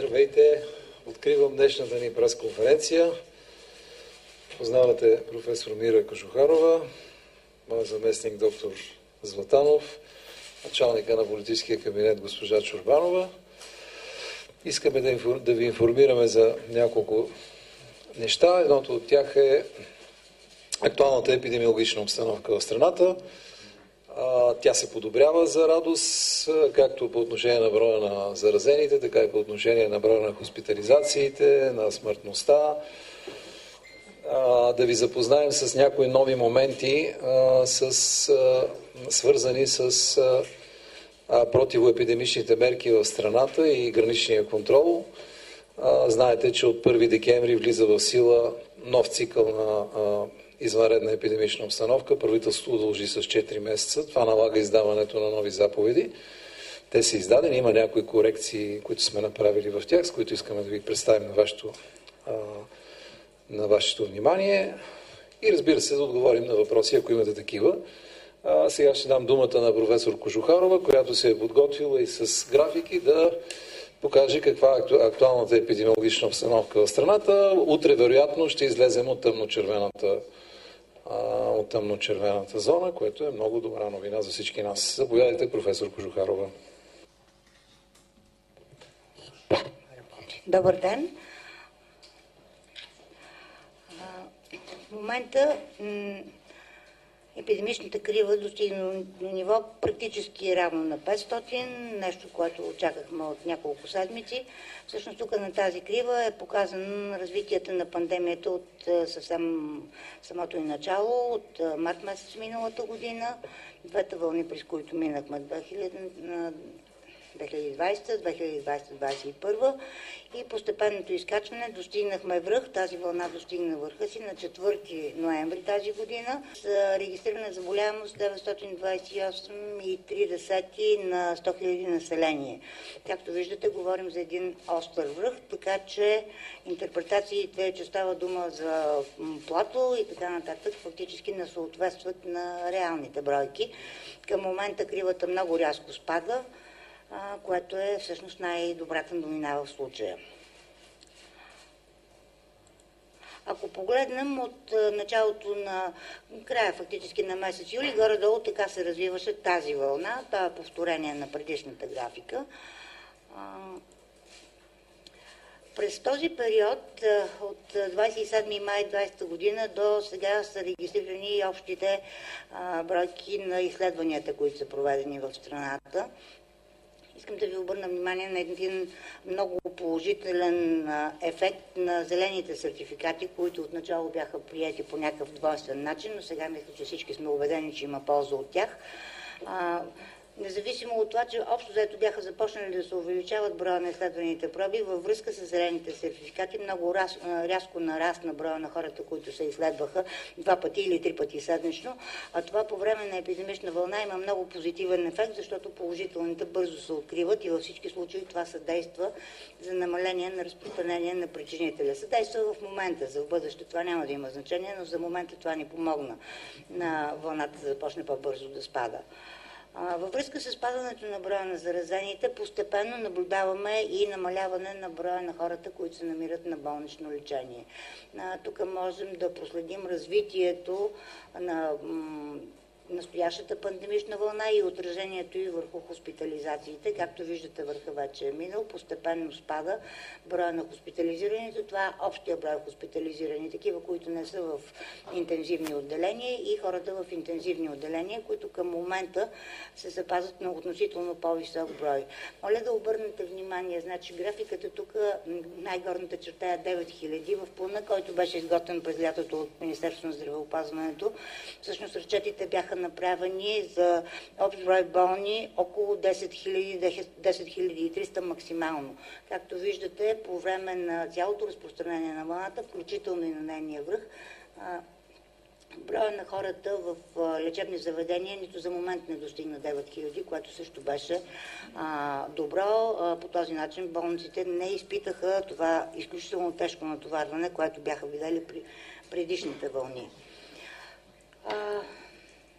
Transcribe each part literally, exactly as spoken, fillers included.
Здравейте! Откривам днешната ни пресконференция. Познавате професор Мира Кожухарова, моя заместник доктор Златанов, началника на политическия кабинет госпожа Чорбанова. Искаме да, инфор... да ви информираме за няколко неща. Едното от тях е актуалната епидемиологична обстановка в страната. Тя се подобрява за радост, както по отношение на броя на заразените, така и по отношение на броя на хоспитализациите, на смъртността. Да ви запознаем с някои нови моменти, с, свързани с противоепидемичните мерки в страната и граничния контрол. Знаете, че от първи декември влиза в сила нов цикъл на извънредна епидемична обстановка. Правителството удължи с четири месеца. Това налага издаването на нови заповеди. Те са издадени. Има някои корекции, които сме направили в тях, с които искаме да ви представим на вашето, а, на вашето внимание. И разбира се, да отговорим на въпроси, ако имате такива. А, сега ще дам думата на професор Кожухарова, която се е подготвила и с графики да покаже каква е актуалната епидемиологична обстановка в страната. Утре, вероятно, ще излезем от тъмночервената от тъмночервената зона, което е много добра новина за всички нас. Заповядайте, професор Кожухарова. Добър ден. В момента епидемичната крива достигна до ниво практически равно на петстотин, нещо, което очакахме от няколко седмици. Всъщност тук на тази крива е показано развитието на пандемията от съвсем самото и начало, от март месец миналата година, двете вълни, през които минахме две хиляди и двадесета, две хиляди и двадесета - двадесет и първа и постепенното изкачване достигнахме връх. Тази вълна достигна върха си на четвърти ноември тази година. С регистрирана заболяемост деветстотин двадесет и осем цяло три десети на сто хиляди население. Както виждате, говорим за един остър връх, така че интерпретациите, че става дума за плато и така нататък, фактически не съответстват на реалните бройки. Към момента кривата много рязко спада, което е всъщност най-добрата новина в случая. Ако погледнем от началото на края фактически на месец юли, горе-долу така се развиваше тази вълна. Това е повторение на предишната графика. През този период от двадесет и седми май двадесета година до сега са регистрирани общите бройки на изследванията, които са проведени в страната. Искам да ви обърна внимание на един много положителен ефект на зелените сертификати, които отначало бяха приети по някакъв двойствен начин, но сега мисля, че всички сме убедени, че има полза от тях. Независимо от това, че общо заето бяха започнали да се увеличават броя на изследваните проби, във връзка с зелените сертификати много раз, рязко нарасна броя на хората, които се изследваха два пъти или три пъти седмично, а това по време на епидемична вълна има много позитивен ефект, защото положителните бързо се откриват и във всички случаи това съдейства за намаление на разпространение на причинителя. Съдейства в момента, за в бъдеще това няма да има значение, но за момента това ни помогна на вълната да започне по-бързо да спада. Във връзка с падането на броя на заразените, постепенно наблюдаваме и намаляване на броя на хората, които се намират на болнично лечение. Тук можем да проследим развитието на настоящата пандемична вълна и отражението и върху хоспитализациите. Както виждате, върха вече е минал, постепенно спада броя на хоспитализираните. Това е общия брой хоспитализирани, такива, които не са в интензивни отделения и хората в интензивни отделения, които към момента се запазват на относително по-висок брой. Моля да обърнете внимание, значи графиката тук, най-горната черта е девет хиляди в плана, който беше изготвен през лятото от Министерството на здравеопазването. Всъщност разчетите бяха направени за общ брой болни около десет хиляди, десет хиляди и триста максимално. Както виждате, по време на цялото разпространение на вълната, включително и на нейния връх, броя на хората в лечебни заведения нито за момент не достигна девет хиляди, което също беше а, добро. А, по този начин болниците не изпитаха това изключително тежко натоварване, което бяха видели при предишните вълни. А,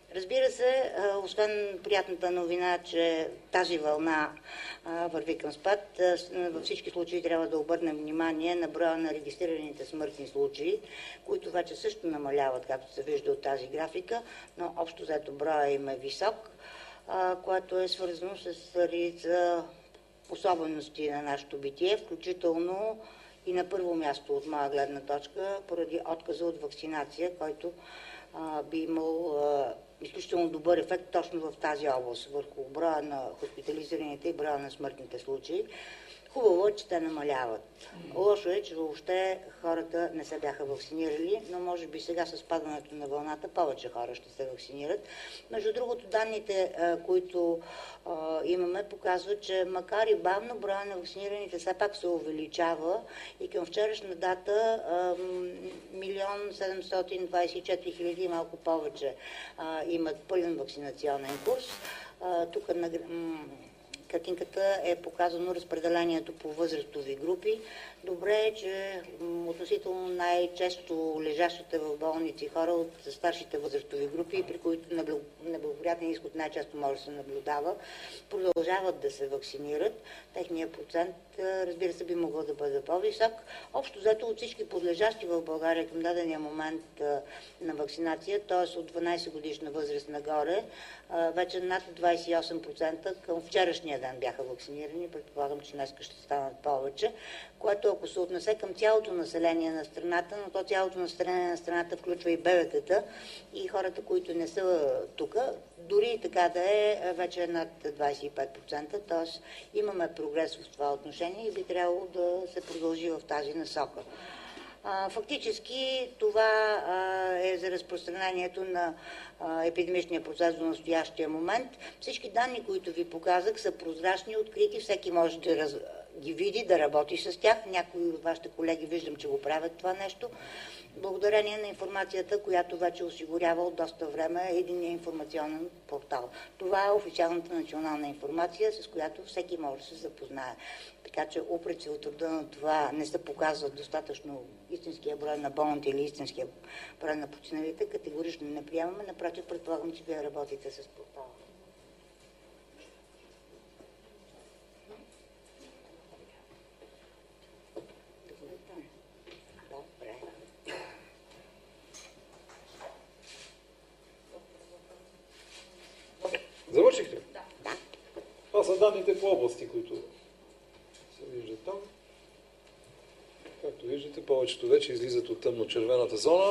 Разбира се, освен приятната новина, че тази вълна върви към спад, във всички случаи трябва да обърнем внимание на броя на регистрираните смъртни случаи, които вече също намаляват, както се вижда от тази графика, но общо взето броя им е висок, което е свързано с редица особености на нашето битие, включително и на първо място от моя гледна точка, поради отказа от вакцинация, който а, би имал а, изключително добър ефект точно в тази област, върху броя на хоспитализираните и броя на смъртните случаи. Хубаво е, че те намаляват. Лошо е, че въобще хората не се бяха вакцинирали, но може би сега с падането на вълната повече хора ще се вакцинират. Между другото, данните, които имаме, показват, че макар и бавно, броя на вакцинираните все пак се увеличава и към вчерашна дата милион седемстотин двадесет и четири хиляди и малко повече имат пълен вакцинационен курс. Тук на картинката е показано разпределението по възрастови групи. Добре е, че относително най-често лежащите в болници хора от старшите възрастови групи, при които неблагоприятен изход най-често може да се наблюдава, продължават да се вакцинират. Техният процент, разбира се, би могъл да бъде по-висок. Общо взето от всички подлежащи в България към дадения момент на вакцинация, т.е. от дванадесет годишна възраст нагоре, вече над двадесет и осем процента към вчерашния ден бяха вакцинирани. Предполагам, че днес ще станат повече, което ако се отнесе към цялото население на страната, но то цялото население на страната включва и бебетата и хората, които не са тук, дори и така да е, вече е над двадесет и пет процента, т.е. имаме прогрес в това отношение и би трябвало да се продължи в тази насока. Фактически това е за разпространението на епидемичния процес до настоящия момент. Всички данни, които ви показах, са прозрачни, открити, всеки може да раз... ги види, да работи с тях. Някои от вашите колеги виждам, че го правят това нещо. Благодарение на информацията, която вече осигурява от доста време единния информационен портал. Това е официалната национална информация, с която всеки може да се запознае. Така че упреци от рода на това не се показват достатъчно истинския брой на болните или истинския брой на починалите, категорично не приемаме. Напротив, предполагам, че вие работите с портала. Завършихте? Да. Това са данните по области, които се виждат там. Както виждате, повечето вече излизат от тъмно-червената зона.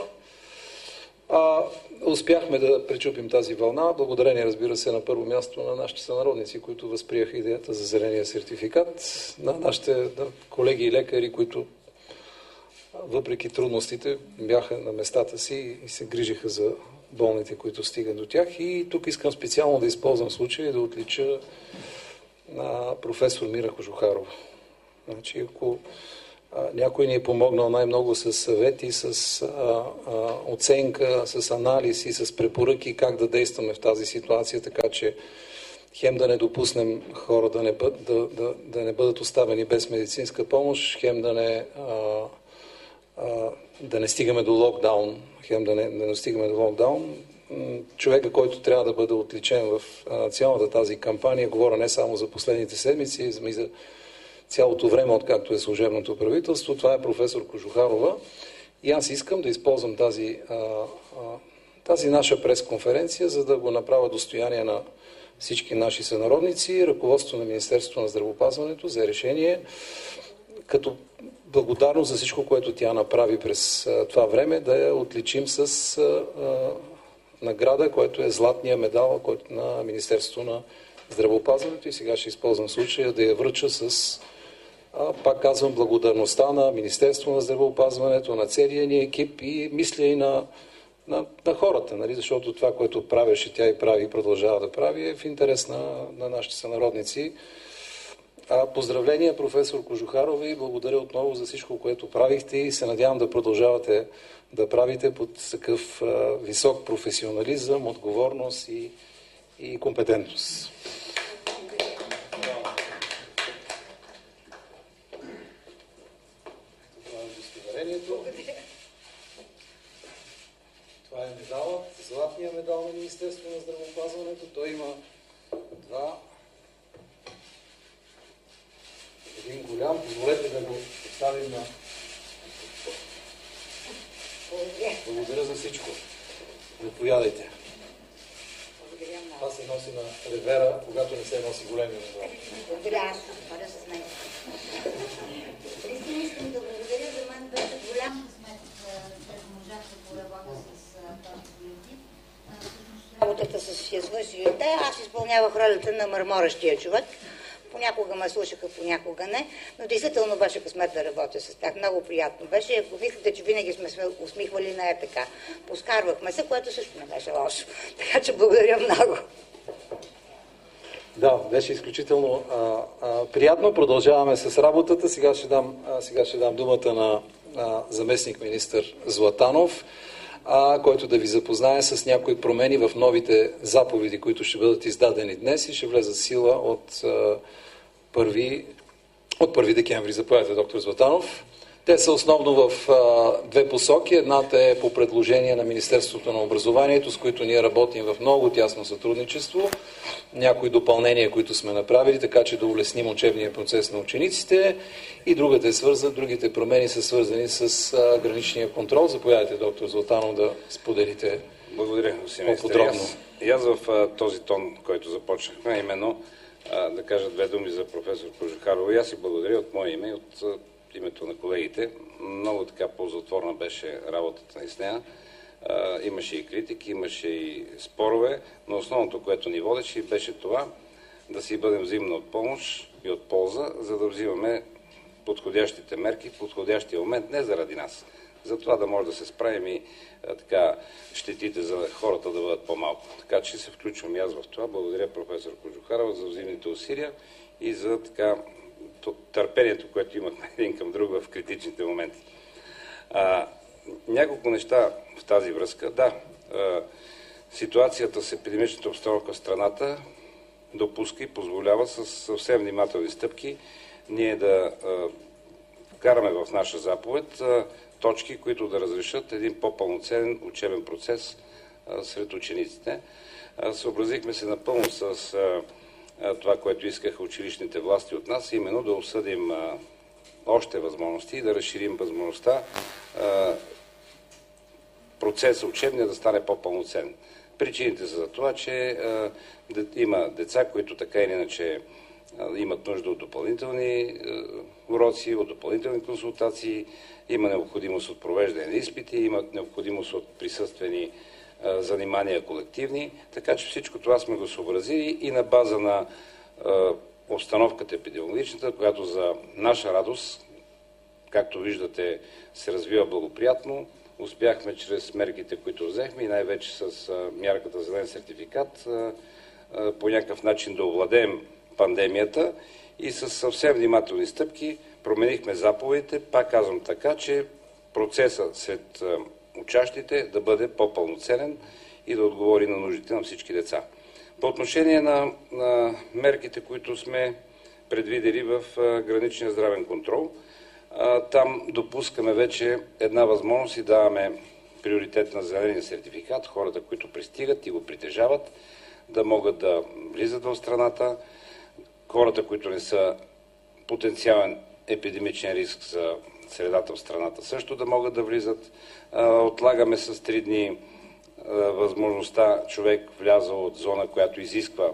А, успяхме да пречупим тази вълна, благодарение, разбира се, на първо място на нашите сънародници, които възприеха идеята за зеления сертификат, на нашите да, колеги и лекари, които въпреки трудностите бяха на местата си и се грижиха за болните, които стигат до тях. И тук искам специално да използвам случая и да отлича на професор Мира Кожухарова. Значи, ако а, някой ни е помогнал най-много с съвети, с а, а, оценка, с анализ и с препоръки как да действаме в тази ситуация, така че хем да не допуснем хора да не, бъд, да, да, да не бъдат оставени без медицинска помощ, хем да не а, да не стигаме до локдаун, хем да не, да не стигаме до локдаун. Човека, който трябва да бъде отличен в цялата тази кампания, говоря не само за последните седмици, но и за цялото време, откакто е служебното правителство, това е професор Кожухарова. И аз искам да използвам тази, тази наша пресконференция, за да го направя достояние на всички наши сънародници, ръководство на Министерството на здравеопазването за решение, като благодарност за всичко, което тя направи през а, това време, да я отличим с а, а, награда, който е златния медал който, на Министерството на здравеопазването. И сега ще използвам случая да я връча с, а, пак казвам, благодарността на Министерството на здравеопазването, на целия ни екип и мисля и на, на, на хората, нали? Защото това, което правеше тя и прави и продължава да прави, е в интерес на, на нашите сънародници. А, поздравления, професор Кожухарова, и благодаря отново за всичко, което правихте и се надявам да продължавате да правите под такъв а, висок професионализъм, отговорност и, и компетентност. Това е удостоверението. Това е медалът, златния медал на Министерството на здравеопазването. Той има два. Един голям. Позволете да го поставим на... Благодаря за всичко. Заповядайте. Това се носи на ревера, когато не се носи големи медал. Благодаря, аз ще бъда с него. Наистина искам да благодаря, за мен беше голям късмет, че можах да поработя с този колектив. Работата с язвънсилите, аз изпълнявах ролята на мърморещия човек. Понякога ме слушаха, понякога не, но действително беше късмет да работя с тях. Много приятно беше. Ако мислите, че винаги сме се усмихвали, не е така. Поскарвахме се, което също не беше лошо. Така че благодаря много. Да, беше изключително а, а, приятно. Продължаваме с работата. Сега ще дам, а, сега ще дам думата на а, заместник министър Златанов, а, който да ви запознае с някои промени в новите заповеди, които ще бъдат издадени днес и ще влезат в сила от а, първи, от първи декември. Заповядайте, доктор Златанов. Те са основно в а, две посоки. Едната е по предложение на Министерството на образованието, с които ние работим в много тясно сътрудничество. Някои допълнения, които сме направили, така че да улесним учебния процес на учениците. И другата е свързана, другите промени са свързани с а, граничния контрол. Заповядайте, доктор Златанов, да споделите. Благодаря, господин по-подробно. И аз в а, този тон, който започнахме, именно а, да кажа две думи за професор Кожухарова. И аз си благодаря от мое име и от а, името на колегите. Много така ползотворна беше работата ни с нея. А, имаше и критики, имаше и спорове, но основното, което ни водеше, беше това да си бъдем взаимно от помощ и от полза, за да взимаме подходящите мерки в подходящия момент, не заради нас. За това да може да се справим и а, така, щетите за хората да бъдат по-малко. Така че се включвам и аз в това. Благодаря професор Кожухарова за взаимните усилия и за така търпението, което имахме един към друг в критичните моменти. А, няколко неща в тази връзка. Да, а, ситуацията с епидемичната обстановка в страната допуска и позволява с съвсем внимателни стъпки ние да а, вкараме в наша заповед а, точки, които да разрешат един по-пълноценен учебен процес а, сред учениците. А, съобразихме се напълно с а, това, което искаха училищните власти от нас, именно да обсъдим а, още възможности и да разширим възможността а, процесът учебния да стане по-пълноценен. Причините са за това, че а, де, има деца, които така или иначе а, имат нужда от допълнителни а, уроци, от допълнителни консултации, има необходимост от провеждане на изпити, има необходимост от присъствени занимания колективни, така че всичко това сме го съобразили и на база на е, обстановката епидемиологичната, която за наша радост, както виждате, се развива благоприятно. Успяхме чрез мерките, които взехме и най-вече с е, мярката зелен сертификат, е, е, по някакъв начин да овладеем пандемията и с съвсем внимателни стъпки променихме заповедите, пак казвам така, че процесът сред е, учащите да бъде по-пълноценен и да отговори на нуждите на всички деца. По отношение на, на мерките, които сме предвидели в а, граничния здравен контрол, а, там допускаме вече една възможност и даваме приоритет на зеления сертификат, хората, които пристигат и го притежават, да могат да влизат в страната, хората, които не са потенциален епидемичен риск за средата в страната, също да могат да влизат. Отлагаме с три дни възможността човек влязъл от зона, която изисква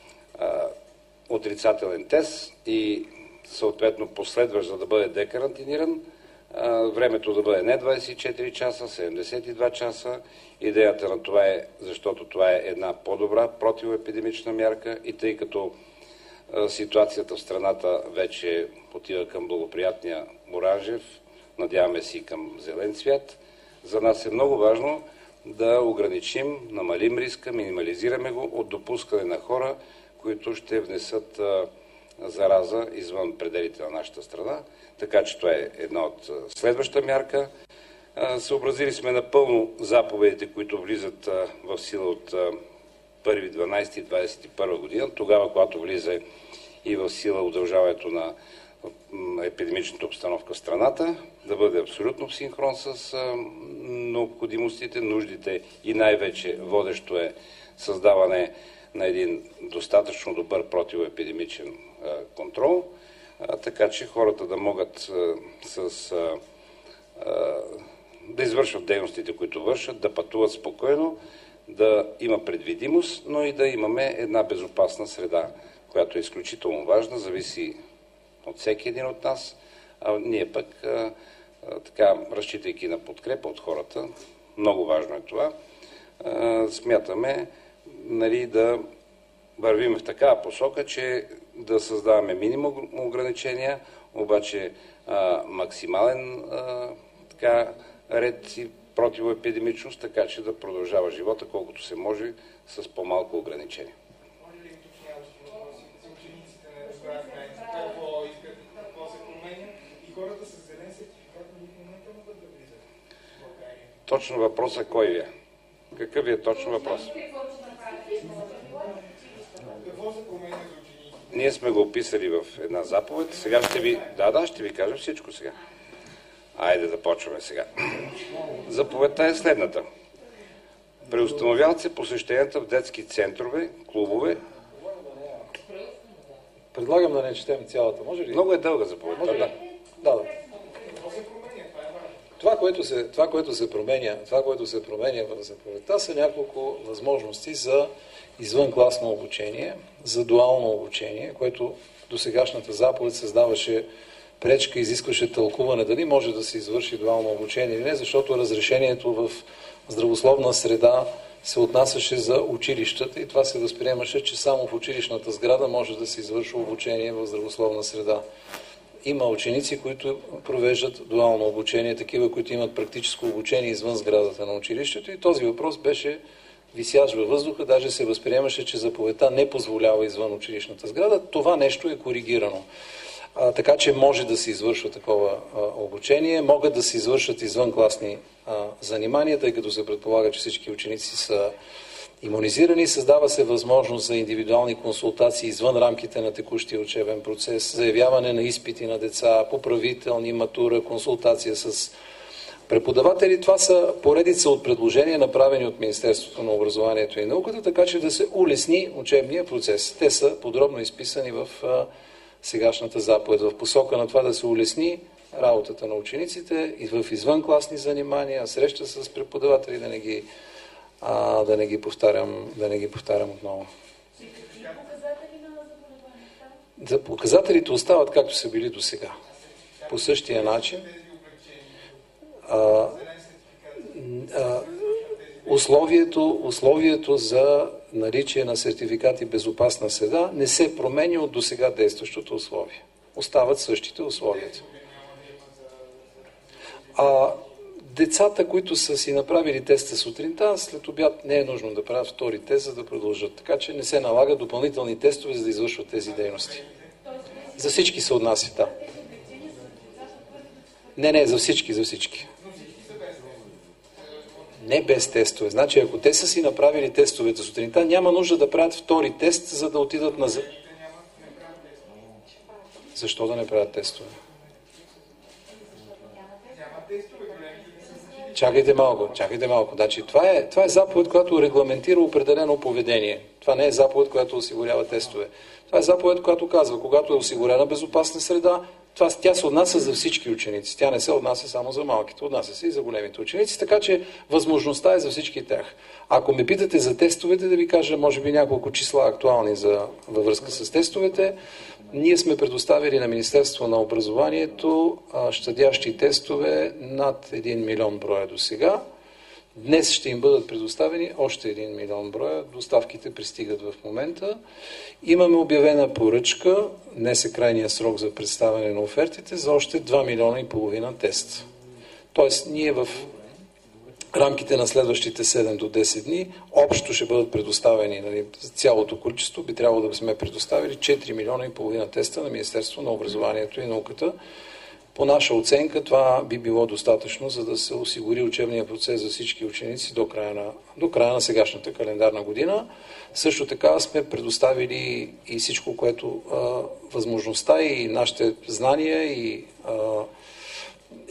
отрицателен тест и съответно последващ, за да бъде декарантиниран, времето да бъде не двадесет и четири часа, седемдесет и два часа. Идеята на това е, защото това е една по-добра противоепидемична мярка и тъй като ситуацията в страната вече отива към благоприятния оранжев, надяваме се и към зелен цвят. За нас е много важно да ограничим, намалим риска, минимализираме го от допускане на хора, които ще внесат а, зараза извън пределите на нашата страна. Така че това е една от следваща мярка. А, съобразили сме напълно заповедите, които влизат а, в сила от а, първи дванадесети двадесет и първа година, тогава, когато влиза и в сила удължаването на епидемичната обстановка в страната, да бъде абсолютно в синхрон с а, необходимостите, нуждите и най-вече водещо е създаване на един достатъчно добър противоепидемичен а, контрол, а, така че хората да могат а, с, а, а, да извършват дейностите, които вършат, да пътуват спокойно, да има предвидимост, но и да имаме една безопасна среда, която е изключително важна, зависи от всеки един от нас, а ние пък, а, а, така, разчитайки на подкрепа от хората, много важно е това, а, смятаме, нали, да вървим в такава посока, че да създаваме минимум ограничения, обаче а, максимален а, така, ред и противоепидемичност, така че да продължава живота колкото се може с по-малко ограничения. Може ли уточняващи въпроси за учениците не разбрахме какво искат, какво се променя и хората с зелен сертификат на в момента могат да влизат в България? Точно въпросът кой ви е? Какъв ви е точно въпрос? Какво се променя за учениците? Ние сме го описали в една заповед. Сега ще ви... Да, да, ще ви кажа всичко сега. Айде да почваме сега. Заповедта е следната. Преустановяват се посещенията в детски центрове, клубове. Предлагам да не четем цялата. Може ли? Много е дълга заповедта. Може ли? Да. Да, да. Това, което се, това, което се променя, това, което се променя в заповедта, са няколко възможности за извънкласно обучение, за дуално обучение, което до сегашната заповед създаваше пречка, изискваше тълкуване дали може да се извърши дуално обучение или не, защото разрешението в здравословна среда се отнасяше за училищата и това се възприемаше, че само в училищната сграда може да се извършва обучение в здравословна среда. Има ученици, които провеждат дуално обучение, такива, които имат практическо обучение извън сградата на училището и този въпрос беше висящ във въздуха, даже се възприемаше, че заповедта не позволява извън училищната сграда. Това нещо е коригирано. А, така че може да се извършва такова а, обучение, могат да се извършат извънкласни а, занимания, тъй като се предполага, че всички ученици са имунизирани, създава се възможност за индивидуални консултации извън рамките на текущия учебен процес, заявяване на изпити на деца, поправителни, матура, консултация с преподаватели. Това са поредица от предложения, направени от Министерството на образованието и науката, така че да се улесни учебния процес. Те са подробно изписани в а, сегашната заповед, в посока на това да се улесни работата на учениците и в извънкласни занимания, среща с преподаватели, да не ги А, да не ги повтарям, да не ги повтарям отново. За показателите остават както са били до сега. По същия начин. А, а, условието, условието за наличие на сертификати безопасна среда не се променя от досега действащото условие. Остават същите условията. А децата, които са си направили теста сутринта, след обяд не е нужно да правят втори тест, за да продължат. Така че не се налагат допълнителни тестове, за да извършват тези дейности. За всички се отнася, да. Не, не, за всички, за всички. Не без тестове. Значи, ако те са си направили тестовете сутринта, няма нужда да правят втори тест, за да отидат на... Защо да не правят тестове? Чакайте малко, чакайте малко. Значи, това, е, това е заповед, която регламентира определено поведение. Това не е заповед, която осигурява тестове. Това е заповед, която казва, когато е осигурена безопасна среда, това, тя се отнася за всички ученици. Тя не се отнася само за малките, отнася се и за големите ученици, така че възможността е за всички тях. Ако ме питате за тестовете, да ви кажа, може би няколко числа актуални за, във връзка с тестовете. Ние сме предоставили на Министерство на образованието а, щадящи тестове над един милион броя до сега. Днес ще им бъдат предоставени още един милион броя. Доставките пристигат в момента. Имаме обявена поръчка, днес е крайния срок за представяне на офертите, за още два милиона и половина тест. Тоест, ние в рамките на следващите седем до десет дни общо ще бъдат предоставени, нали, цялото количество, би трябвало да сме предоставили четири милиона и половина теста на Министерство на образованието и науката. По наша оценка това би било достатъчно, за да се осигури учебния процес за всички ученици до края на, до края на сегашната календарна година. Също така сме предоставили и всичко, което а, възможността и нашите знания и, а, и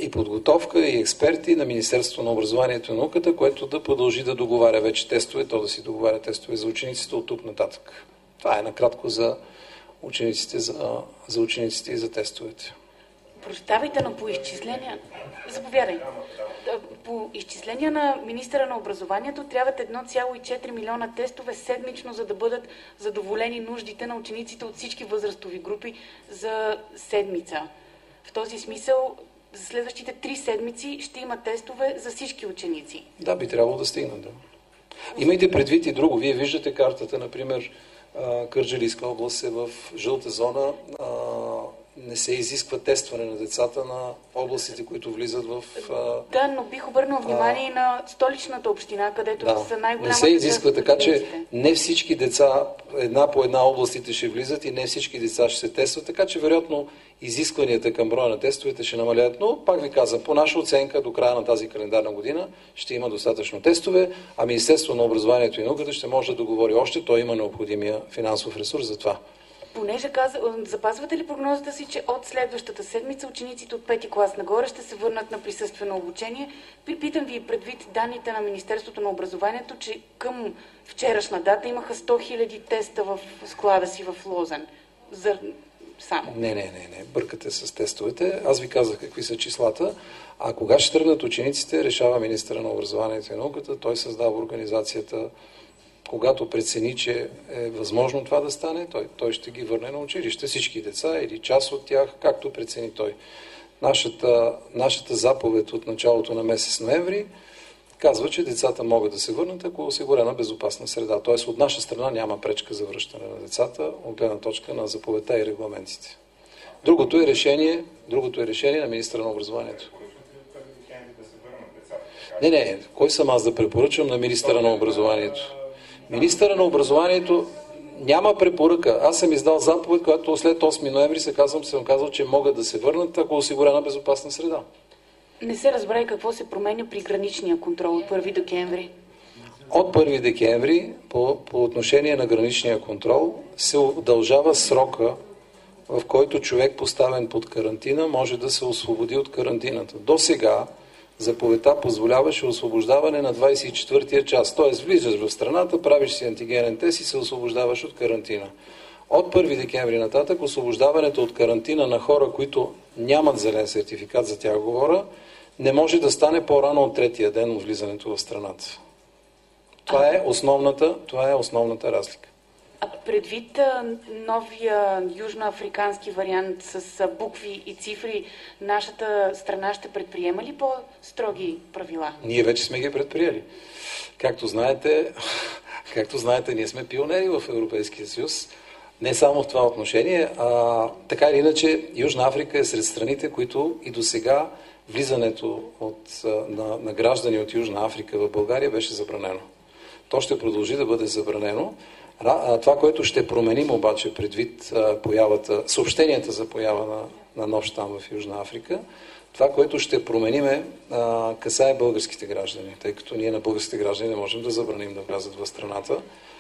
и подготовка, и експерти на Министерството на образованието и науката, което да продължи да договаря вече тестове, то да си договаря тестове за учениците от тук нататък. Това е накратко за учениците, за, за учениците и за тестовете. Прощавайте, но по изчисления... Заповядай. По изчисления на министъра на образованието трябват едно цяло и четири милиона тестове седмично, за да бъдат задоволени нуждите на учениците от всички възрастови групи за седмица. В този смисъл, за следващите три седмици ще има тестове за всички ученици. Да, би трябвало да стигнат, да. Имайте предвид и друго. Вие виждате картата, например, Кърджалийска област е в жълта зона. Не се изисква тестване на децата на областите, които влизат в... Да, но бих обърнал внимание и на столичната община, където да, са най-голямата... Не се изисква, така че не всички деца една по една областите ще влизат и не всички деца ще се тестват, така че вероятно изискванията към броя на тестовете ще намалят, но пак ви казвам, по наша оценка до края на тази календарна година ще има достатъчно тестове, а Министерството на образованието и науката ще може да договори още, той има необходимия финансов ресурс за това. Понеже каза, запазвате ли прогнозата си, че от следващата седмица учениците от пети клас нагоре ще се върнат на присъствено обучение? Припитам ви предвид данните на Министерството на образованието, че към вчерашна дата имаха сто хиляди теста в склада си в Лозен. За... Само. Не, не, не, не. Бъркате с тестовете. Аз ви казах какви са числата. А кога ще тръгнат учениците, решава министъра на образованието и науката. Той създава организацията. Когато прецени, че е възможно това да стане, той, той ще ги върне на училище. Всички деца или част от тях, както прецени той. Нашата, нашата заповед от началото на месец ноември казва, че децата могат да се върнат, ако е осигурена безопасна среда. Тоест от наша страна няма пречка за връщане на децата, от гледна точка на заповедта и регламентите. Другото е решение, другото е решение на министъра на образованието. Не, не, кой съм аз да препоръчам на министъра на образованието? Министъра на образованието няма препоръка. Аз съм издал заповед, която след осми ноември се казвам, съм казал, че могат да се върнат, ако осигурена безопасна среда. Не се разбра и какво се променя при граничния контрол от първи декември. От първи декември по, по отношение на граничния контрол се удължава срока, в който човек поставен под карантина може да се освободи от карантината. До сега заповедта позволяваше освобождаване на двадесет и четвъртия час. Т.е. влизаш в страната, правиш си антигенен тест и се освобождаваш от карантина. От първи декември нататък освобождаването от карантина на хора, които нямат зелен сертификат, за тях говоря, не може да стане по-рано от третия ден от влизането в страната. Това е основната, това е основната разлика. А предвид новия южноафрикански вариант с букви и цифри, нашата страна ще предприема ли по-строги правила? Ние вече сме ги предприели. Както знаете, както знаете, ние сме пионери в Европейския съюз. Не само в това отношение, а така или иначе Южна Африка е сред страните, които и до сега влизането от, на, на граждани от Южна Африка в България беше забранено. То ще продължи да бъде забранено. Това, което ще променим обаче предвид появата, съобщенията за поява на, на нов щам в Южна Африка, това, което ще променим е, а, касае българските граждани, тъй като ние на българските граждани не можем да забраним да влязат в страната.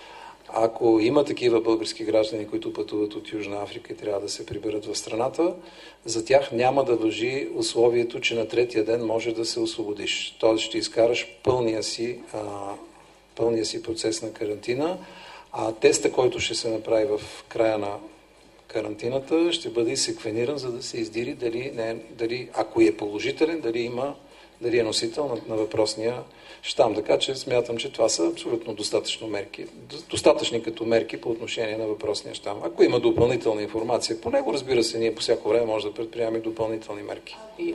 Ако има такива български граждани, които пътуват от Южна Африка и трябва да се приберат в страната, за тях няма да важи условието, че на третия ден може да се освободиш. Тоест ще изкараш пълния си, а, пълния си процес на карантина, а теста, който ще се направи в края на карантината, ще бъде секвениран, за да се издири дали, не, дали ако е положителен, дали има, дали е носител на, на въпросния щам. Така че смятам, че това са абсолютно достатъчно мерки. Достатъчни като мерки по отношение на въпросния щам. Ако има допълнителна информация по него, разбира се, ние по всяко време може да предприемем допълнителни мерки. И...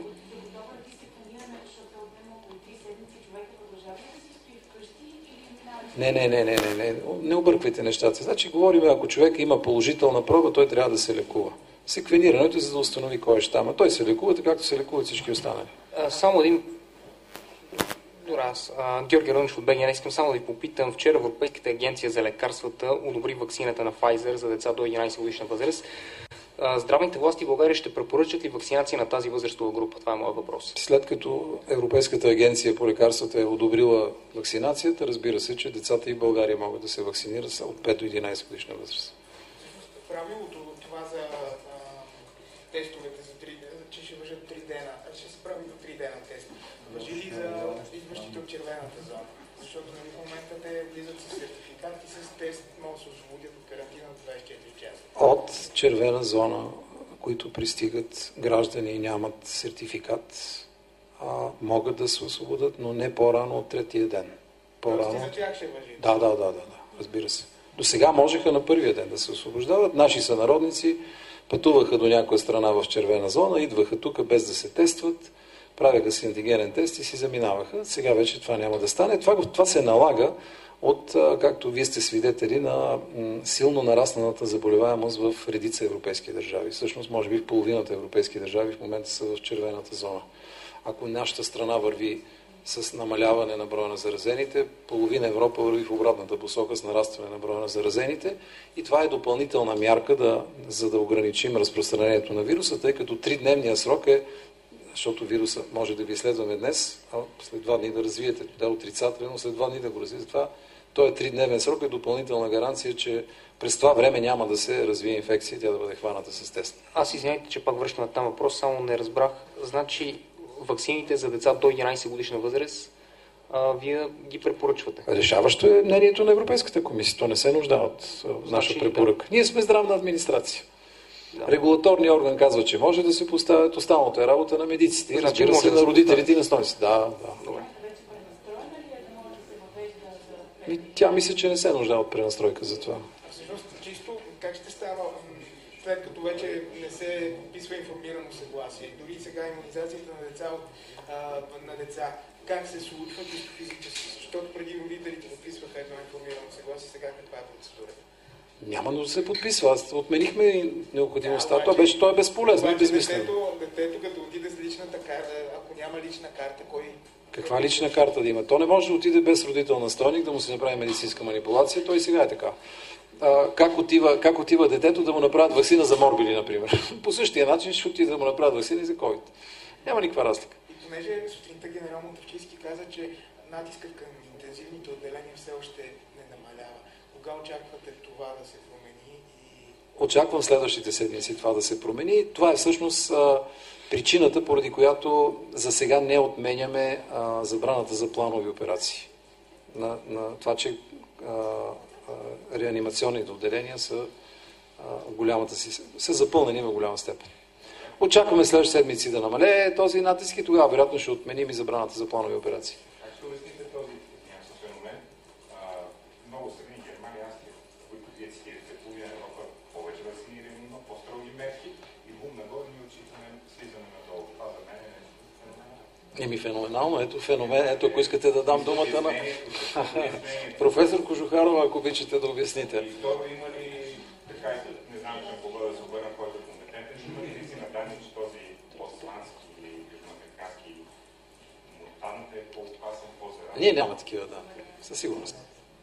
Не, не, не, не, не, не, не обърквайте нещата. Значи говорим, ако човек има положителна проба, той трябва да се лекува. Секвенирането е за да установи кой е щама. Той се лекува, така както се лекуват всички останали. А, само един... Добре, аз, а, Георги Рънш от БГ, не искам само да ви попитам. Вчера Европейската агенция за лекарствата одобри ваксината на Pfizer за деца до единадесет годишна възраст. А, здравните власти в България ще препоръчат ли вакцинация на тази възрастова група? Това е моят въпрос. След като Европейската агенция по лекарствата е одобрила вакцинацията, разбира се, че децата и в България могат да се вакцинират от пет до единадесет годишна възраст. Правилото това за а, тестовете за три, че ще въжат три дена, ще се прави до три дена тест. Въжи ли за идващите от червената зона? Защото нали, в момента те влизат с сертификат и с тест могат да се освободят от карантина до двадесет и четири часа. От червена зона, които пристигат граждани и нямат сертификат, а, могат да се освободят, но не по-рано от третия ден. По-рано... за тях ще въжи? Да, да, да, да, да, разбира се. До сега можеха на първия ден да се освобождават. Наши сънародници пътуваха до някоя страна в червена зона, идваха тук без да се тестват, правяха си антигенен тест и си заминаваха. Сега вече това няма да стане. Това, това се налага от, както вие сте свидетели, на силно нарасналата заболеваемост в редица европейски държави. Всъщност, може би в половината европейски държави в момента са в червената зона. Ако нашата страна върви с намаляване на броя на заразените, половина Европа върви в обратната посока с нарастване на броя на заразените и това е допълнителна мярка, да, за да ограничим разпространението на вируса, тъй като тридневният срок е, защото вируса може да ви изследваме днес, а след два дни да развиете, да е отрицателно, след два дни да го развиете. Това, този тридневен срок е допълнителна гаранция, че през това време няма да се развие инфекция и тя да бъде хваната с тест. Аз извинявайте, че пак връщам на там въпрос, само не разбрах. Значи ваксините за деца до единадесет годишна възраст, а, вие ги препоръчвате? Решаващо е мнението на Европейската комисия. То не се нужда от наша значи, препоръка. Да. Ние сме здравна администрация. Да. Регулаторният орган казва, че може да се поставят, останалото е работа на медиците. Значи, разбира се, да на родителите и настойниците. Да, да. Добре. И тя мисля, че не се нужда от пренастройка за това. Всъщност, чисто как ще става, след като вече не се подписва информирано съгласие, дори сега имунизацията на деца, от, а, на деца как се случва чисто физически? Защото преди родителите подписваха едно информирано съгласие, сега каква е процедурата? Няма да се подписва. Аз отменихме необходимостта. Да, то, беше, то е безполезно и безмислено. Детето, детето, като отиде с личната карта, ако няма лична карта, кой... Каква лична карта да има? То не може да отиде без родител настойник, да му се направи медицинска манипулация. Той сега е така. А, как, отива, как отива детето да му направят ваксина за морбили, например? По същия начин ще отиде да му направят ваксина и за ковид. Няма никаква разлика. И понеже сутринта генерал Мутавчийски каза, че натискът към интензивните отделения все още не намалява. Кога очаквате това да се промени? И... Очаквам следващите седмици това да се промени. Това е всъщност а, причината, поради която за сега не отменяме а, забраната за планови операции. На, на това, че а, а, реанимационните отделения са, а, голямата си, са запълнени в голяма степен. Очакваме следващите седмици да намалее този натиск и тогава вероятно ще отменим и забраната за планови операции. Как ще обясните този феномен? Много страни, Германия, Австрия, които вие цитирате, половина Европа повече вакцинирани, но по-строги мерки и бум нагоре ни отчитаме слизане надолу. Това за мен е феноменално. Еми феноменално. Ето феномен. Ето ако искате да дам думата на професор Кожухарова, ако обичате да обясните. И второ, има ли така, не знам към кога да се обърна, който е компетентен, има ли наистина данни, че този пост-атлантски или южноамерикански мутант е по-опасен, по-заразен? Ние няма такива данни. Със сигурност.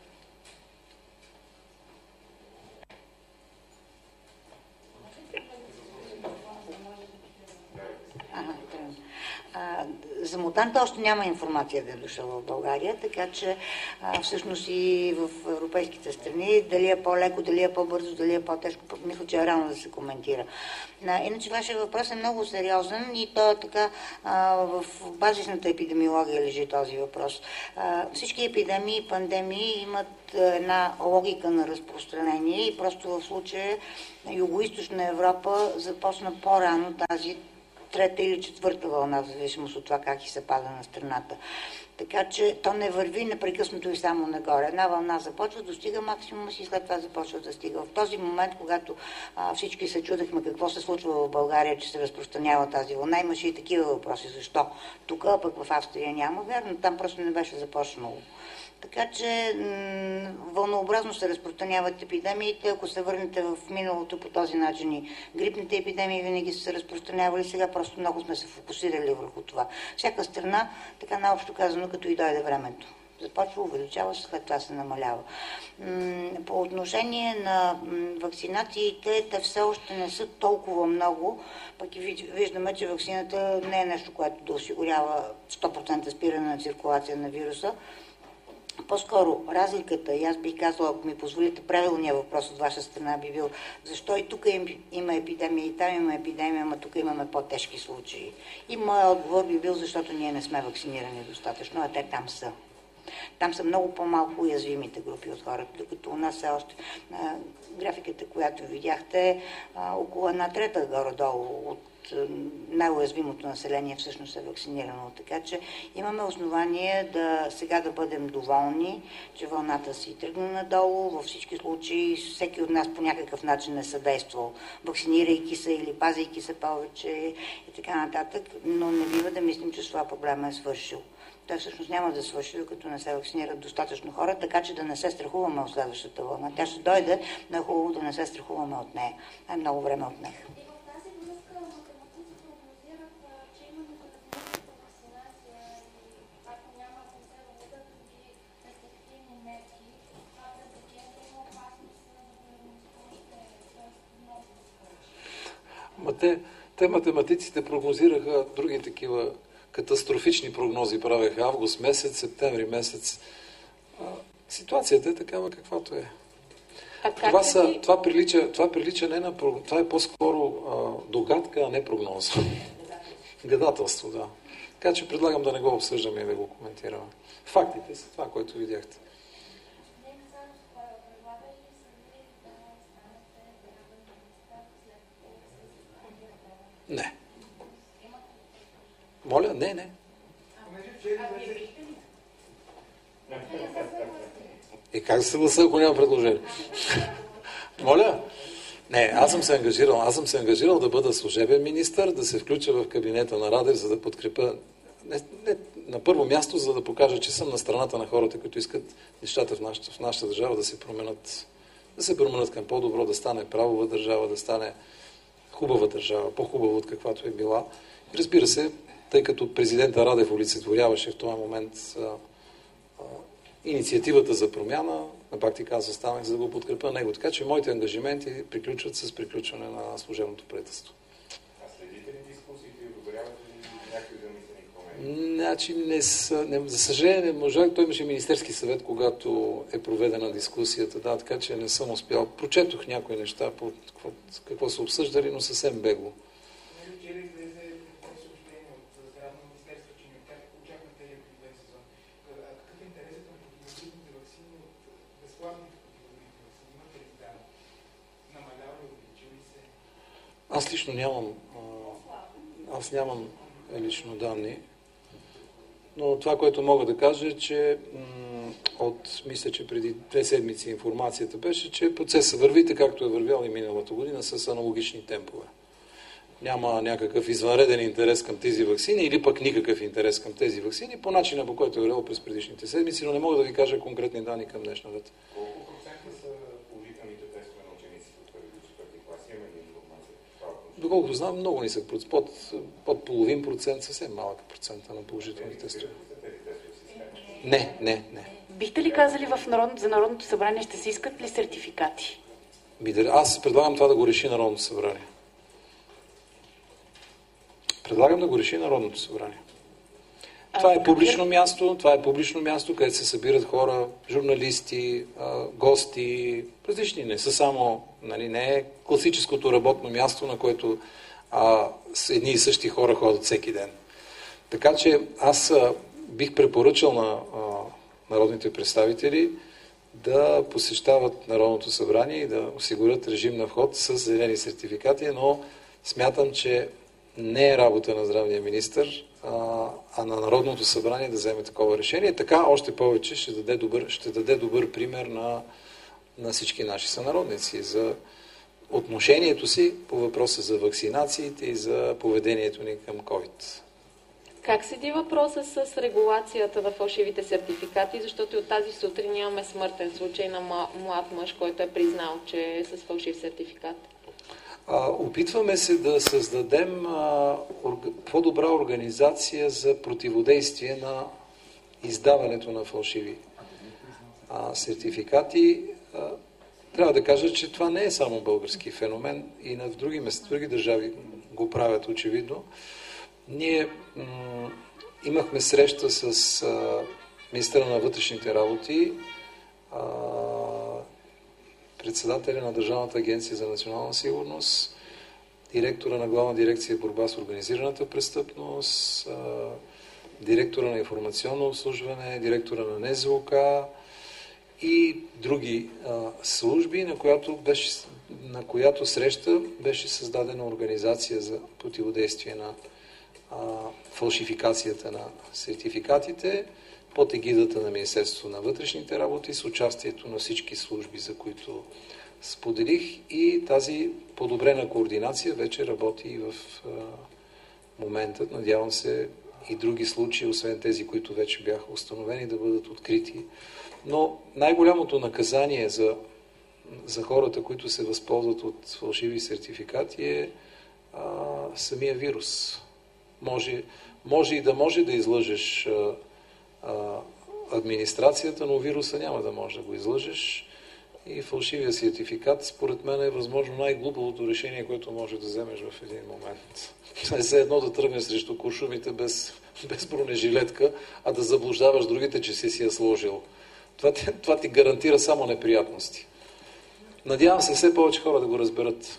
За мутанта още няма информация да е дошъл в България, така че а, всъщност и в европейските страни, дали е по-леко, дали е по-бързо, дали е по-тежко, мисля, че е рано да се коментира. А, иначе вашия въпрос е много сериозен и то е така, а, в базисната епидемиология лежи този въпрос. А, всички епидемии и пандемии имат една логика на разпространение и просто в случая Югоизточна Европа започна по-рано тази трета или четвърта вълна, в зависимост от това как и се пада на страната. Така че то не върви непрекъснато и само нагоре. Една вълна започва, достига максимума си и след това започва да стига. В този момент, когато а, всички се чудехме какво се случва в България, че се разпространява тази вълна, имаше и такива въпроси. Защо? Тук, пък в Австрия няма, верно, там просто не беше започнало. Така че вълнообразно се разпространяват епидемиите. Ако се върнете в миналото по този начин и грипните епидемии винаги са се разпространявали, сега просто много сме се фокусирали върху това. Всяка страна, така наобщо казано, като и дойде времето. Започва, увеличава се, след това се намалява. По отношение на вакцинациите, те все още не са толкова много, пък и виждаме, че вакцината не е нещо, което да осигурява сто процента спиране на циркулация на вируса. По-скоро разликата, и аз бих казала, ако ми позволите, правилният въпрос от ваша страна би бил, защо и тук им, има епидемия, и там има епидемия, ама тук имаме по-тежки случаи. И моят отговор би бил, защото ние не сме вакцинирани достатъчно, а те там са. Там са много по-малко уязвимите групи от хората, докато у нас все още а, графиката, която видяхте, а, около една трета горе-долу от най-уязвимото население всъщност е вакцинирано. Така че имаме основание да сега да бъдем доволни, че вълната си тръгна надолу. Във всички случаи всеки от нас по някакъв начин е съдействал, вакцинирайки се или пазейки се повече и така нататък, но не бива да мислим, че това проблема е свършил. Той всъщност няма да свърши, докато не се вакцинират достатъчно хора, така че да не се страхуваме от следващата вълна. Тя ще дойде, но е хубаво да не се страхуваме от нея. А много време от нея. Ма те, те математиците прогнозираха други такива катастрофични прогнози, правеха август месец, септември месец. А, ситуацията е такава, каквато е. Това, са, това, прилича, това прилича не на... Това е по-скоро а, догадка, а не прогноза. Гадателство, да. Така че предлагам да не го обсъждаме и да го коментираме. Фактите са това, което видяхте. Не. Моля? Не, не. И как да се съглася, ако няма предложение? Моля? Не, аз съм се ангажирал. Аз съм се ангажирал да бъда служебен министър, да се включа в кабинета на Радев, за да подкрепя не, не, на първо място, за да покажа, че съм на страната на хората, които искат нещата в нашата, в нашата държава да се променят, да се променят към по-добро, да стане правова държава, да стане хубава държава, по-хубава от каквато е била. И разбира се, тъй като президента Радев олицетворяваше в този момент а, а, инициативата за промяна, на практика аз останах за да го подкрепя него. Така че моите ангажименти приключват с приключване на служебното правителство. А следите ли дискусиите и одобрявате ли някакви замислени промени? Значи, не са, не, за съжаление, не можах. Той имаше Министерски съвет, когато е проведена дискусията, да, така че не съм успял. Прочетох някои неща, по какво, какво са обсъждали, но съвсем бегло. Аз лично нямам, аз нямам лично данни, но това, което мога да кажа е, че от, мисля, че преди две седмици информацията беше, че процесът върви така, както е вървял и миналата година, с аналогични темпове. Няма някакъв извънреден интерес към тези ваксини или пък никакъв интерес към тези ваксини по начина, по който е вървял през предишните седмици, но не мога да ви кажа конкретни данни към днешна дата. Колко процента са положителните тестове на учениците от първи до четвърти клас? Има ли информация? Доколкото знам, много нисък процент, под, под половин процент, съвсем малък процента на положителни тестове. Не, не, не. Бихте ли казали в народ... за Народното събрание ще се искат ли сертификати? Аз предлагам това да го реши Народното събрание. Предлагам да го реши Народното събрание. Това е публично място, това е публично място, където се събират хора, журналисти, гости, различни. Не са само, нали, не е класическото работно място, на което а, едни и същи хора ходят всеки ден. Така че аз а, бих препоръчал на а, народните представители да посещават Народното събрание и да осигурят режим на вход с зелени сертификати, но смятам, че не е работа на здравния министър, а, а на Народното събрание да вземе такова решение. Така още повече ще даде добър, ще даде добър пример на, на всички наши сънародници за отношението си по въпроса за вакцинациите и за поведението ни към ковид. Как седи въпроса с регулацията на фалшивите сертификати, защото от тази сутрин имаме смъртен случай на млад мъж, който е признал, че е с фалшив сертификат? А, опитваме се да създадем а, орг... по-добра организация за противодействие на издаването на фалшиви а, сертификати. А, трябва да кажа, че това не е само български феномен и на в други места, в други държави го правят очевидно. Ние м- имахме среща с а, министъра на вътрешните работи, а, председателя на Държавната агенция за национална сигурност, директора на Главна дирекция борба с организираната престъпност, а, директора на информационно обслужване, директора на Н З О К и други а, служби, на която, беше, на която среща беше създадена организация за противодействие на а, фалшификацията на сертификатите под егидата на Министерството на вътрешните работи с участието на всички служби, за които споделих, и тази подобрена координация вече работи и в а, момента. Надявам се и други случаи, освен тези, които вече бяха установени, да бъдат открити. Но най-голямото наказание за, за хората, които се възползват от фалшиви сертификати, е а, самия вирус. Може, може и да може да излъжеш а, а, администрацията, но вируса няма да може да го излъжеш. И фалшивия сертификат, според мен, е възможно най-глупавото решение, което може да вземеш в един момент. Не се едно да тръгнеш срещу куршумите без, без бронежилетка, а да заблуждаваш другите, че си си я сложил. Това, това ти гарантира само неприятности. Надявам се все повече хора да го разберат.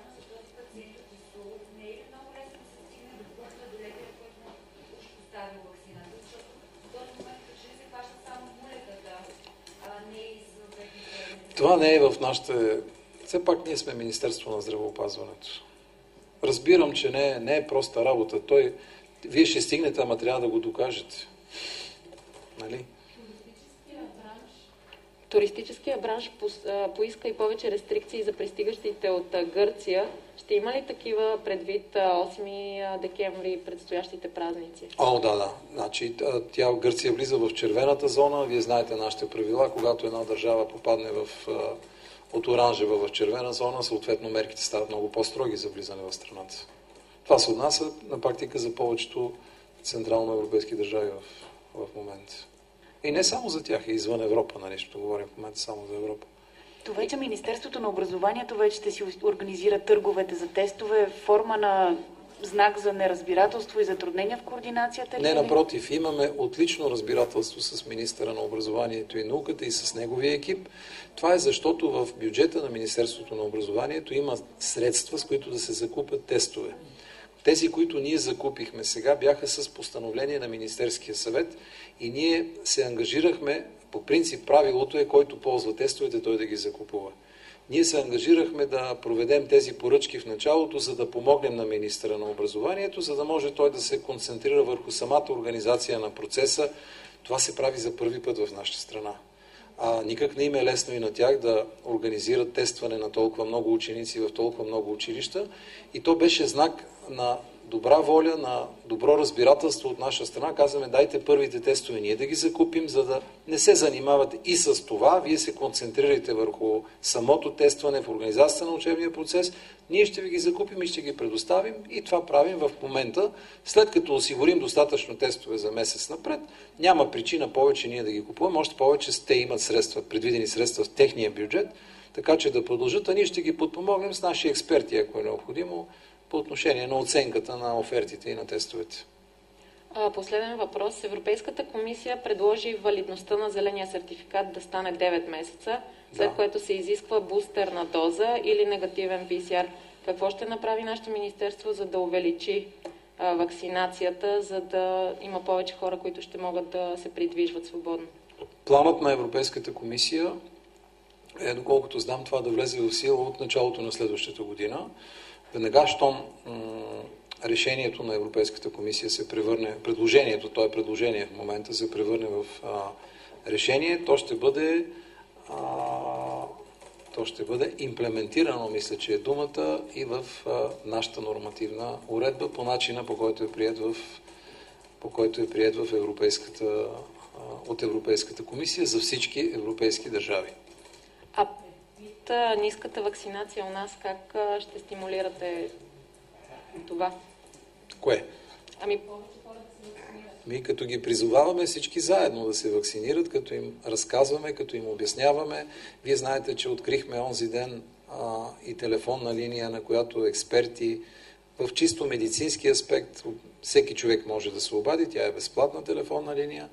Това не е в нашите... Все пак ние сме Министерство на здравеопазването. Разбирам, че не е, не е проста работа. Той... Вие ще стигнете, ама трябва да го докажете. Нали? Туристическия бранш поиска и повече рестрикции за пристигащите от Гърция. Ще има ли такива предвид осми декември предстоящите празници? О, да, да. Значи, тя Гърция влиза в червената зона. Вие знаете нашите правила. Когато една държава попадне в, от оранжева в червена зона, съответно мерките стават много по-строги за влизане в страната. Това се отнася на практика за повечето централно-европейски държави в, в момента. И не само за тях, и извън Европа, нали, защото говорим в момента само за Европа. Това, че Министерството на образованието вече ще си организира търговете за тестове, форма на знак за неразбирателство и затруднения в координацията? Не, напротив, имаме отлично разбирателство с министъра на образованието и науката и с неговия екип. Това е защото в бюджета на Министерството на образованието има средства, с които да се закупят тестове. Тези, които ние закупихме сега, бяха с постановление на Министерския съвет и ние се ангажирахме, по принцип правилото е, който ползва тестовете, той да ги закупува. Ние се ангажирахме да проведем тези поръчки в началото, за да помогнем на министъра на образованието, за да може той да се концентрира върху самата организация на процеса. Това се прави за първи път в нашата страна. А никак не им е лесно и на тях да организират тестване на толкова много ученици в толкова много училища. И то беше знак на добра воля, на добро разбирателство от наша страна. Казваме, дайте първите тестове ние да ги закупим, за да не се занимавате и с това. Вие се концентрирайте върху самото тестване в организацията на учебния процес. Ние ще ви ги закупим и ще ги предоставим. И това правим в момента. След като осигурим достатъчно тестове за месец напред, няма причина повече ние да ги купуваме. Още повече те имат средства, предвидени средства в техния бюджет, така че да продължат, а ние ще ги подпомогнем с наши експерти, ако е необходимо, по отношение на оценката на офертите и на тестовете. Последен въпрос. Европейската комисия предложи валидността на зеления сертификат да стане девет месеца, след да. което се изисква бустерна доза или негативен Пи Си Ар. Какво ще направи нашето министерство, за да увеличи а, вакцинацията, за да има повече хора, които ще могат да се придвижват свободно? Планът на Европейската комисия е, доколкото знам, това да влезе в сила от началото на следващата година. Веднага, щом решението на Европейската комисия се превърне, предложението, то е предложение в момента, се превърне в а, решение, то ще бъде а, то ще бъде имплементирано, мисля, че е думата, и в а, нашата нормативна уредба по начина, по който е прият в, по който е прият в Европейската, а, от Европейската комисия за всички европейски държави. А ниската вакцинация у нас, как ще стимулирате това? Кое? Ами повече хора да се вакцинират. Ми като ги призоваваме всички заедно да се вакцинират, като им разказваме, като им обясняваме. Вие знаете, че открихме онзи ден а, и телефонна линия, на която експерти в чисто медицински аспект, всеки човек може да се обади, тя е безплатна телефонна линия.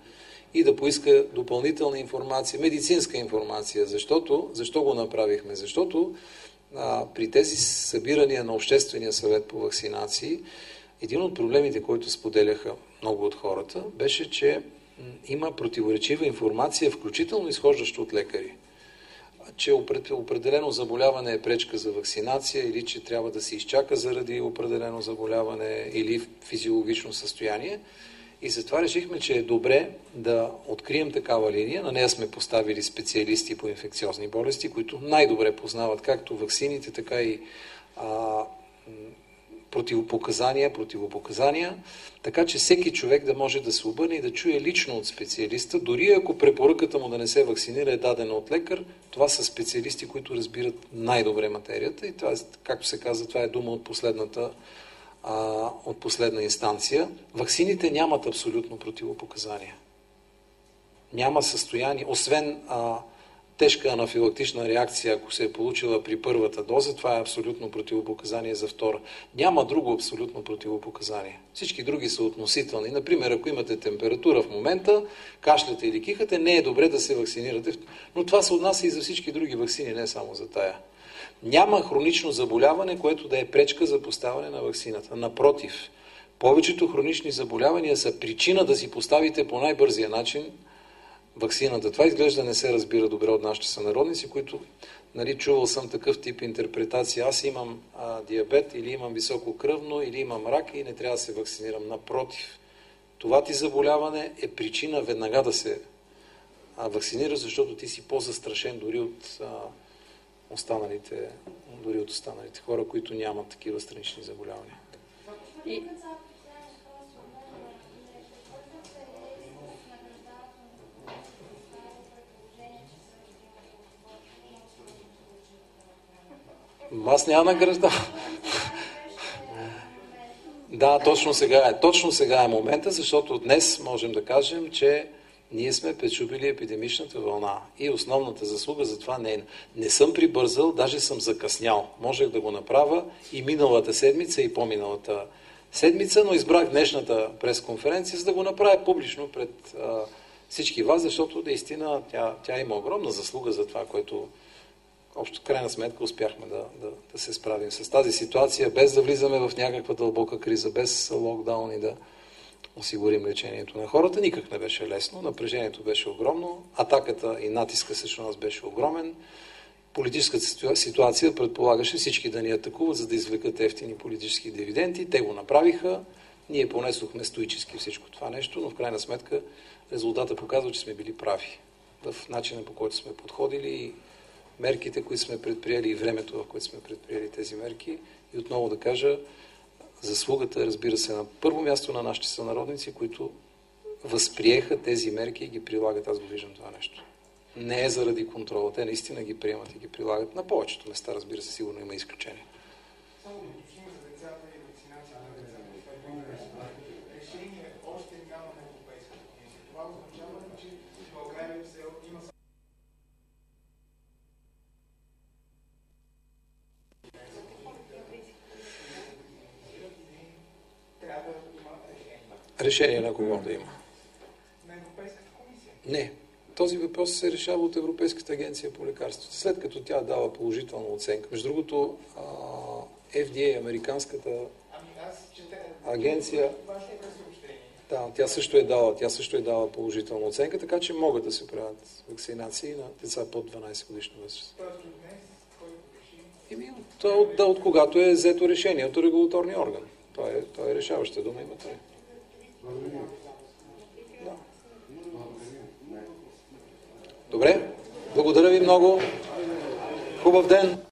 и да поиска допълнителна информация, медицинска информация. Защото, защо го направихме? Защото а, при тези събирания на Обществения съвет по вакцинации, един от проблемите, които споделяха много от хората, беше, че м, има противоречива информация, включително изхождаща от лекари. Че определено заболяване е пречка за вакцинация или че трябва да се изчака заради определено заболяване или физиологично състояние. И затова решихме, че е добре да открием такава линия. На нея сме поставили специалисти по инфекциозни болести, които най-добре познават както ваксините, така и а, противопоказания, противопоказания, така че всеки човек да може да се обърне и да чуе лично от специалиста, дори ако препоръката му да не се вакцинира е дадена от лекар, това са специалисти, които разбират най-добре материята и това, както се казва, това е дума от последната а, от последна инстанция. Ваксините нямат абсолютно противопоказания. Няма състояние, освен а, тежка анафилактична реакция, ако се е получила при първата доза, това е абсолютно противопоказание за втора. Няма друго абсолютно противопоказание. Всички други са относителни. Например, ако имате температура в момента, кашляте или кихате, не е добре да се вакцинирате. Но това се отнася и за всички други ваксини, не само за тая. Няма хронично заболяване, което да е пречка за поставяне на ваксината. Напротив, повечето хронични заболявания са причина да си поставите по най-бързия начин ваксината. Това изглежда не се разбира добре от нашите сънародници, които, нали, чувал съм такъв тип интерпретация. Аз имам а, диабет или имам високо кръвно, или имам рак и не трябва да се вакцинирам. Напротив, това ти заболяване е причина веднага да се а, вакцинира, защото ти си по-застрашен дори от а, останалите, дори от останалите хора, които нямат такива странични заболявания. И... Аз няма награждавам. Да, точно сега е. Точно сега е момента, защото днес можем да кажем, че ние сме пречупили епидемичната вълна. И основната заслуга за това не е. Не съм прибързал, даже съм закъснял. Можех да го направя и миналата седмица, и по-миналата седмица, но избрах днешната пресконференция, за да го направя публично пред а, всички вас, защото наистина тя, тя има огромна заслуга за това, което общо крайна сметка успяхме да, да, да се справим с тази ситуация, без да влизаме в някаква дълбока криза, без локдаун и да осигурим лечението на хората. Никак не беше лесно, напрежението беше огромно, атаката и натиска срещу нас беше огромен. Политическата ситуация предполагаше всички да ни атакуват, за да извлекат ефтини политически дивиденти. Те го направиха. Ние понесохме стоически всичко това нещо, но в крайна сметка резултата показва, че сме били прави в начина, по който сме подходили и мерките, които сме предприели и времето, в което сме предприели тези мерки. И отново да кажа, заслугата, разбира се, на първо място на нашите сънародници, които възприеха тези мерки и ги прилагат. Аз го виждам това нещо. Не е заради контрола. Те наистина ги приемат и ги прилагат на повечето места. Разбира се, сигурно има изключения. Само да уточним за децата и вакцинацията на децата. Решение още няма на Европейската комисия. Това означава, че България все има решение на кого да има? На Европейската комисия? Не. Този въпрос се решава от Европейската агенция по лекарствата. След като тя дава положителна оценка. Между другото, Ф Д А, американската ами аз чете... агенция, да, тя също е дала, тя също е дала положителна оценка, така че могат да се правят вакцинации на деца под дванайсет годишна възраст. Тоест от днес, който реши? Еми, това е от, да, от когато е взето решение от регулаторния орган. Това е, това е решаваща дума, има това. Да. Добре, благодаря ви много. Хубав ден.